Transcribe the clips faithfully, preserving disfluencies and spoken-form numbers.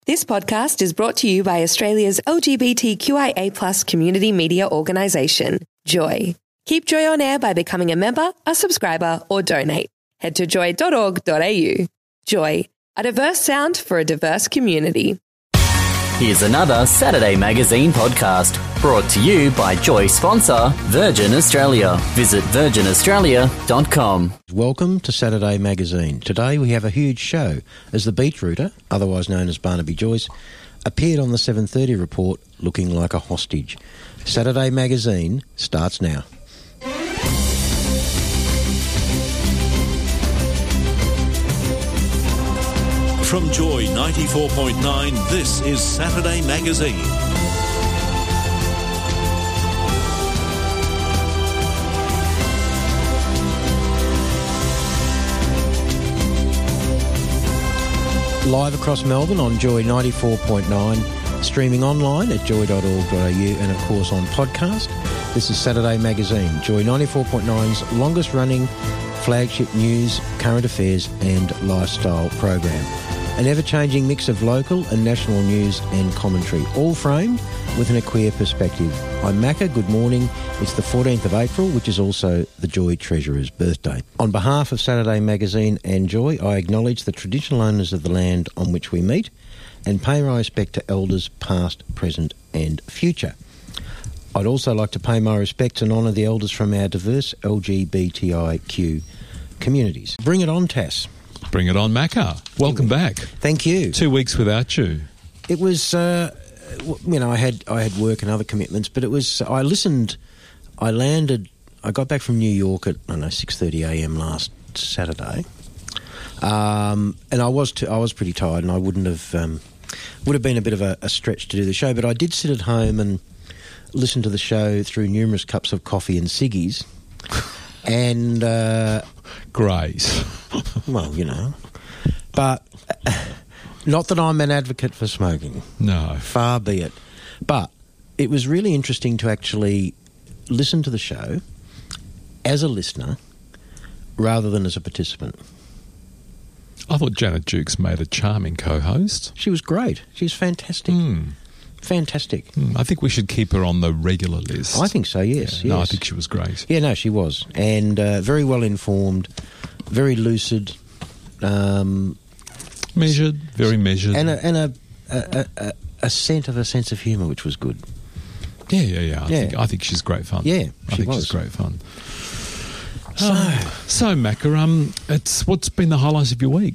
This podcast is brought to you by Australia's L G B T Q I A plus community media organisation, Joy. Keep Joy on air by becoming a member, a subscriber or donate. Head to joy dot org dot a u. Joy, a diverse sound for a diverse community. Here's another Saturday Magazine podcast brought to you by Joy sponsor Virgin Australia. Visit virgin australia dot com. Welcome to Saturday Magazine. Today we have a huge show as the Beetrooter, otherwise known as Barnaby Joyce, appeared on the seven thirty report looking like a hostage. Saturday Magazine starts now. From Joy ninety-four point nine, this is Saturday Magazine. Live across Melbourne on Joy ninety-four point nine, streaming online at joy dot org dot a u and of course on podcast. This is Saturday Magazine, Joy ninety-four point nine's longest running flagship news, current affairs and lifestyle program. An ever-changing mix of local and national news and commentary, all framed within a queer perspective. I'm Macca, good morning. It's the fourteenth of April, which is also the Joy Treasurer's birthday. On behalf of Saturday Magazine and Joy, I acknowledge the traditional owners of the land on which we meet and pay my respect to elders past, present and future. I'd also like to pay my respects and honour the elders from our diverse L G B T I Q communities. Bring it on, Tass. Bring it on, Macca. Welcome back. Thank you. Two weeks without you. It was, uh, you know, I had I had work and other commitments, but it was. I listened. I landed. I got back from New York at I don't know six thirty a m last Saturday, um, and I was t- I was pretty tired, and I wouldn't have um, would have been a bit of a, a stretch to do the show, but I did sit at home and listen to the show through numerous cups of coffee and ciggies, and. Uh, Great. Well, you know, but uh, not that I'm an advocate for smoking. No. Far be it. But it was really interesting to actually listen to the show as a listener rather than as a participant. I thought Janet Jukes made a charming co-host. She was great. She's fantastic. Mm. Fantastic. Mm. I think we should keep her on the regular list. I think so, yes. Yeah. yes. No, I think she was great. Yeah, no, she was. And uh, very well informed, very lucid. Um, measured, very measured. And a, and a, a, a, a scent of a sense of humour, which was good. Yeah, yeah, yeah. I, yeah. Think, I think she's great fun. Yeah, I she think was. she's great fun. So, oh, so Macca, um, it's, what's been the highlights of your week?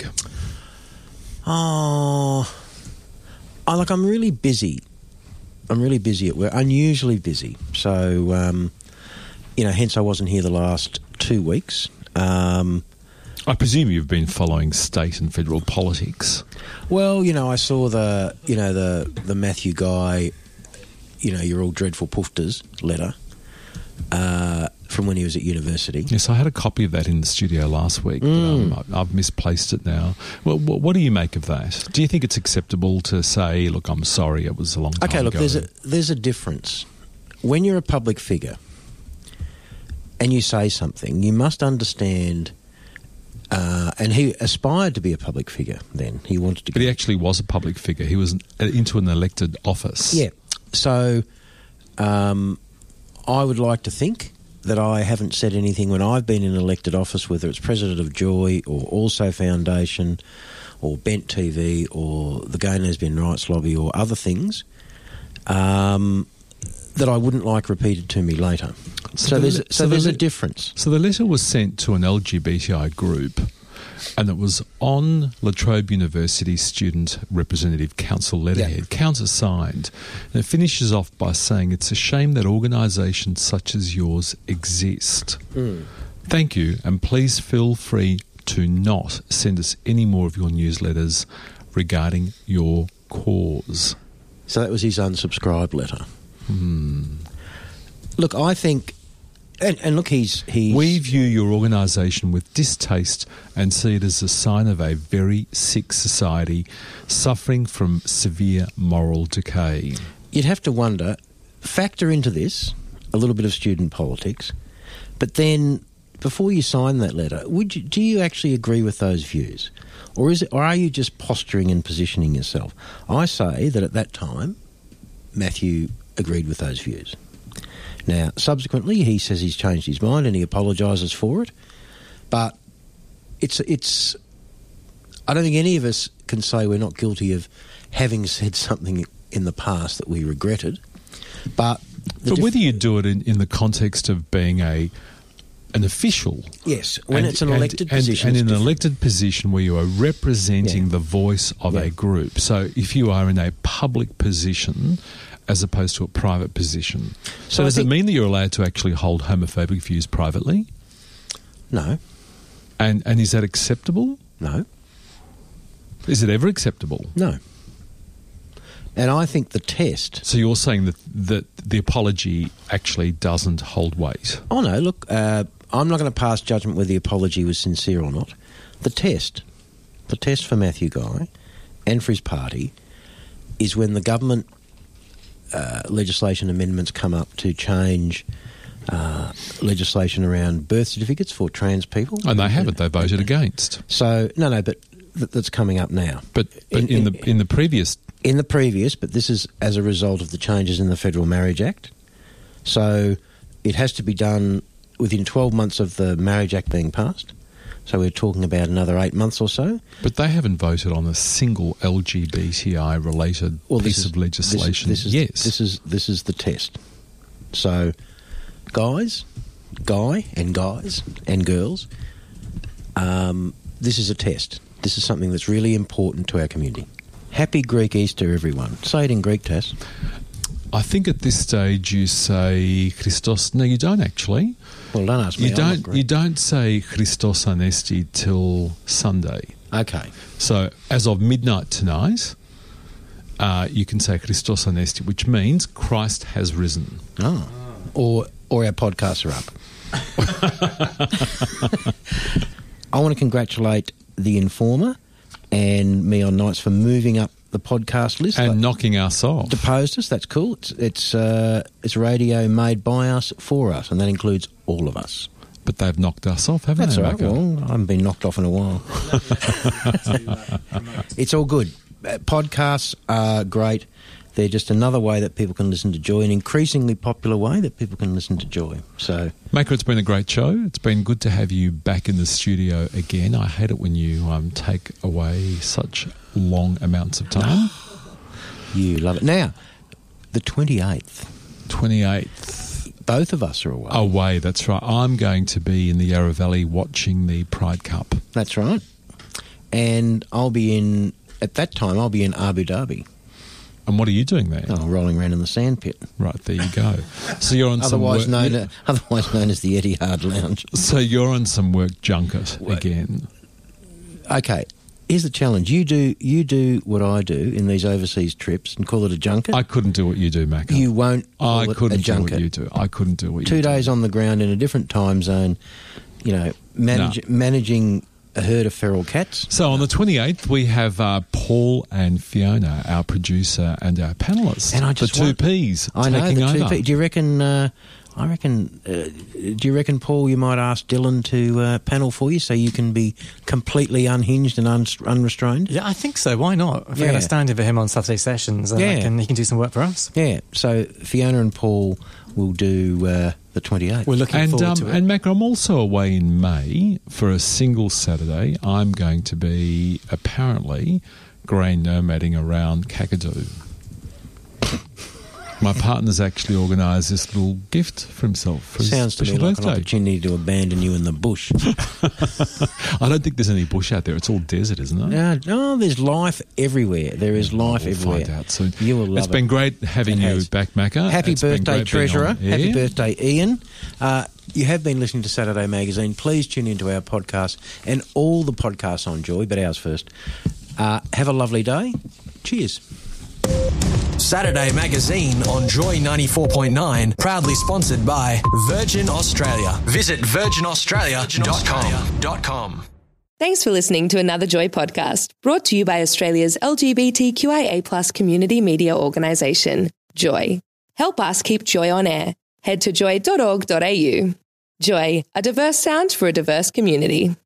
Oh, I, like I'm really busy. I'm really busy at work, unusually busy. So, um, you know, hence I wasn't here the last two weeks. Um, I presume you've been following state and federal politics. Well, you know, I saw the, you know, the the Matthew Guy, you know, you're all dreadful poofters letter uh, from when he was at university. Yes, I had a copy of that in the studio last week, Mm. but um, I've misplaced it now. Well, what do you make of that? Do you think it's acceptable to say, look, I'm sorry, it was a long time ago? Okay, look, there's a, there's a difference. When you're a public figure and you say something, you must understand... Uh, and he aspired to be a public figure then. He wanted to... But he actually was a public figure. He was into an elected office. Yeah. So um, I would like to think that I haven't said anything when I've been in elected office, whether it's president of Joy or Also Foundation or Bent T V or the Gay and Lesbian Rights Lobby or other things, um, that I wouldn't like repeated to me later. So, so there's, so so there's the, a difference. So the letter was sent to an L G B T I group, and it was on La Trobe University Student Representative Council letterhead, yeah. countersigned. And it finishes off by saying, it's a shame that organisations such as yours exist. Mm. Thank you, and please feel free to not send us any more of your newsletters regarding your cause. So that was his unsubscribed letter. Hmm. Look, I think... And, and look, he's, he's... We view your organisation with distaste and see it as a sign of a very sick society suffering from severe moral decay. You'd have to wonder, factor into this a little bit of student politics, but then before you sign that letter, would you, do you actually agree with those views? Or is it, or are you just posturing and positioning yourself? I say that at that time, Matthew agreed with those views. Now, subsequently, he says he's changed his mind and he apologises for it. But it's it's. I don't think any of us can say we're not guilty of having said something in the past that we regretted. But but def- whether you do it in, in the context of being a an official, yes, when and, it's an and, elected and, position, and in an different. elected position where you are representing Yeah. the voice of Yeah. a group. So if you are in a public position as opposed to a private position, so, So I does it think- mean that you're allowed to actually hold homophobic views privately? No, And and is that acceptable? no, Is it ever acceptable? no. And I think the test... So you're saying that, that the apology actually doesn't hold weight? Oh, no, look, uh, I'm not going to pass judgment whether the apology was sincere or not. The test, the test for Matthew Guy and for his party is when the government uh, legislation amendments come up to change uh, legislation around birth certificates for trans people. And they haven't. They voted against. So, no, no, but th- that's coming up now. But, but in, In- the in the previous... In the previous, but this is as a result of the changes in the Federal Marriage Act. So it has to be done within twelve months of the Marriage Act being passed. So we're talking about another eight months or so. But they haven't voted on a single L G B T I-related Well, piece this is, of legislation. This is, this is, yes. This is, this is the test. So, guys, guy and guys and girls, um, this is a test. This is something that's really important to our community. Happy Greek Easter, everyone. Say it in Greek, Tass. I think at this stage you say Christos. No, you don't actually. Well, don't ask me. You I'm not don't. Greek. You don't say Christos Anesti till Sunday. Okay. So as of midnight tonight, uh, you can say Christos Anesti, which means Christ has risen. Oh. Or or our podcasts are up. I want to congratulate The Informer and Me on Nights for moving up the podcast list. And They knocking us off. deposed us. That's cool. It's it's uh, it's radio made by us for us, and that includes all of us. But they've knocked us off, haven't That's they, all right. Mako? Well, I haven't been knocked off in a while. It's all good. Uh, Podcasts are great. They're just another way that people can listen to Joy, an increasingly popular way that people can listen to Joy. So, Mako, it's been a great show. It's been good to have you back in the studio again. I hate it when you um, take away such long amounts of time. you love it. Now, the twenty-eighth, twenty-eighth. both of us are away. Away, that's right. I'm going to be in the Yarra Valley watching the Pride Cup. That's right. And I'll be in, at that time, I'll be in Abu Dhabi. And what are you doing there? Oh, rolling around in the sandpit. Right, there you go. So you're on some Otherwise work, known, uh, otherwise known as the Etihad Lounge. So you're on some work junket What? again. Okay, here's the challenge. You do you do what I do in these overseas trips and call it a junket. I couldn't do what you do, Mako. you won't call I it couldn't a do what junket. you do. I couldn't do what Two you do. days on the ground in a different time zone, you know, manage, managing a herd of feral cats. So on the twenty-eighth, we have uh, Paul and Fiona, our producer and our panellists. And I just the two want- Ps I know taking the two over. P. Do you reckon? Uh, I reckon. Uh, do you reckon, Paul? You might ask Dylan to uh, panel for you, so you can be completely unhinged and un- unrestrained. Yeah, I think so. Why not? If we're Yeah. going to stand in for him on Saturday sessions, then Yeah. I can, he can do some work for us. Yeah. So Fiona and Paul will do uh, the twenty-eighth. We're looking And forward um, to it. and Mako, I'm also away in May for a single Saturday. I'm going to be apparently grey nomading around Kakadu. My partner's actually organised this little gift for himself for Sounds his to me special like an birthday. opportunity to abandon you in the bush. I don't think there's any bush out there. It's all desert, isn't it? no, no, there's life everywhere. There is life we'll everywhere. find out soon. You will love It's been it. great having It you has. back, Mako. Happy It's been birthday, great being Treasurer. on Happy air. birthday, Ian. Uh, you have been listening to Saturday Magazine. Please tune into our podcast and all the podcasts on Joy, but ours first. Uh, have a lovely day. Cheers. Saturday Magazine on Joy ninety-four point nine, proudly sponsored by Virgin Australia. Visit virgin australia dot com. Thanks for listening to another Joy podcast, brought to you by Australia's L G B T Q I A plus community media organisation, Joy. Help us keep Joy on air. Head to joy dot org dot a u. Joy, a diverse sound for a diverse community.